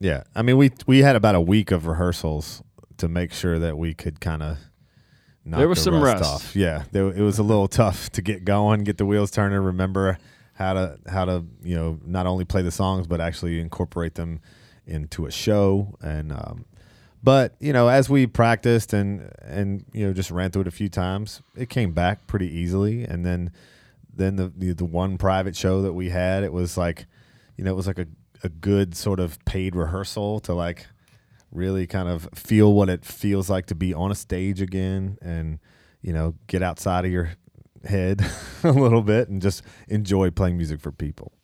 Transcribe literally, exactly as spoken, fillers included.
Yeah, I mean, we we had about a week of rehearsals to make sure that we could kind of knock There was the some rust, rust. off. Yeah, there, it was a little tough to get going, get the wheels turning, remember how to how to you know not only play the songs but actually incorporate them into a show. And um, but you know, as we practiced and and you know just ran through it a few times, it came back pretty easily. And then then the the, the one private show that we had, it was like you know it was like a a good sort of paid rehearsal to like really kind of feel what it feels like to be on a stage again and, you know, get outside of your head a little bit and just enjoy playing music for people.